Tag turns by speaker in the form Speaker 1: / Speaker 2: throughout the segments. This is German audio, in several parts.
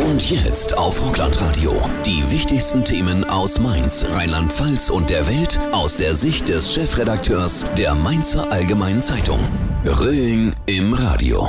Speaker 1: Und jetzt auf Rockland-Radio. Die wichtigsten Themen aus Mainz, Rheinland-Pfalz und der Welt aus der Sicht des Chefredakteurs der Mainzer Allgemeinen Zeitung. Röing im Radio.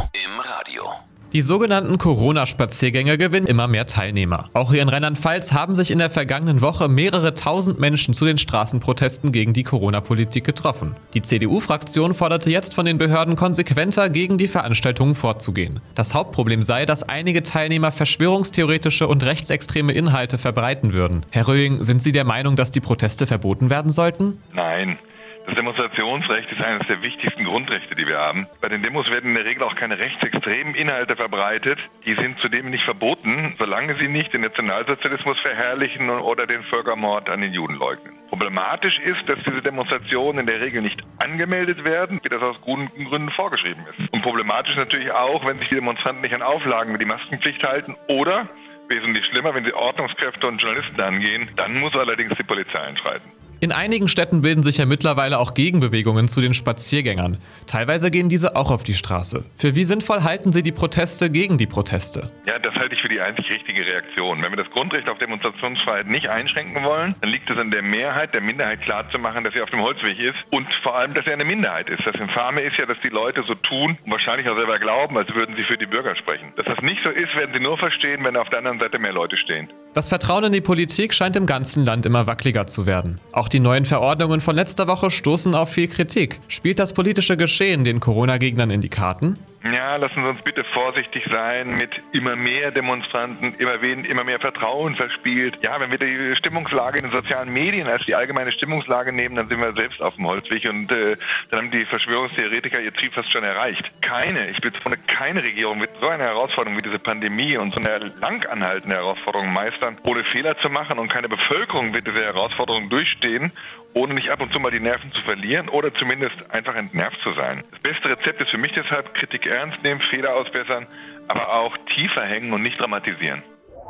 Speaker 2: Die sogenannten Corona-Spaziergänge gewinnen immer mehr Teilnehmer. Auch hier in Rheinland-Pfalz haben sich in der vergangenen Woche mehrere tausend Menschen zu den Straßenprotesten gegen die Corona-Politik getroffen. Die CDU-Fraktion forderte jetzt von den Behörden konsequenter gegen die Veranstaltungen vorzugehen. Das Hauptproblem sei, dass einige Teilnehmer verschwörungstheoretische und rechtsextreme Inhalte verbreiten würden. Herr Röing, sind Sie der Meinung, dass die Proteste verboten werden sollten?
Speaker 3: Nein. Das Demonstrationsrecht ist eines der wichtigsten Grundrechte, die wir haben. Bei den Demos werden in der Regel auch keine rechtsextremen Inhalte verbreitet. Die sind zudem nicht verboten, solange sie nicht den Nationalsozialismus verherrlichen oder den Völkermord an den Juden leugnen. Problematisch ist, dass diese Demonstrationen in der Regel nicht angemeldet werden, wie das aus guten Gründen vorgeschrieben ist. Und problematisch natürlich auch, wenn sich die Demonstranten nicht an Auflagen wie die Maskenpflicht halten oder, wesentlich schlimmer, wenn sie Ordnungskräfte und Journalisten angehen, dann muss allerdings die Polizei einschreiten.
Speaker 2: In einigen Städten bilden sich ja mittlerweile auch Gegenbewegungen zu den Spaziergängern. Teilweise gehen diese auch auf die Straße. Für wie sinnvoll halten Sie die Proteste gegen die Proteste?
Speaker 3: Ja, das halte ich für die einzig richtige Reaktion. Wenn wir das Grundrecht auf Demonstrationsfreiheit nicht einschränken wollen, dann liegt es an der Mehrheit, der Minderheit klarzumachen, dass sie auf dem Holzweg ist und vor allem, dass er eine Minderheit ist. Das Infame ist ja, dass die Leute so tun und wahrscheinlich auch selber glauben, als würden sie für die Bürger sprechen. Dass das nicht so ist, werden sie nur verstehen, wenn auf der anderen Seite mehr Leute stehen.
Speaker 2: Das Vertrauen in die Politik scheint im ganzen Land immer wackeliger zu werden. Auch die neuen Verordnungen von letzter Woche stoßen auf viel Kritik. Spielt das politische Geschehen den Corona-Gegnern in die Karten?
Speaker 3: Ja, lassen Sie uns bitte vorsichtig sein mit immer mehr Demonstranten, immer mehr Vertrauen verspielt. Ja, wenn wir die Stimmungslage in den sozialen Medien als die allgemeine Stimmungslage nehmen, dann sind wir selbst auf dem Holzweg und dann haben die Verschwörungstheoretiker ihr Ziel fast schon erreicht. Ich bezweifle, keine Regierung wird so eine Herausforderung wie diese Pandemie und so eine lang anhaltende Herausforderung meistern, ohne Fehler zu machen, und keine Bevölkerung wird diese Herausforderung durchstehen, ohne nicht ab und zu mal die Nerven zu verlieren oder zumindest einfach entnervt zu sein. Das beste Rezept ist für mich deshalb Kritik ernst nehmen, Fehler ausbessern, aber auch tiefer hängen und nicht dramatisieren.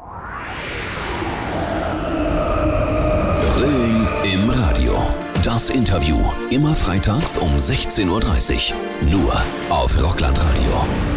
Speaker 1: Röing im Radio. Das Interview. Immer freitags um 16:30 Uhr. Nur auf Rockland-Radio.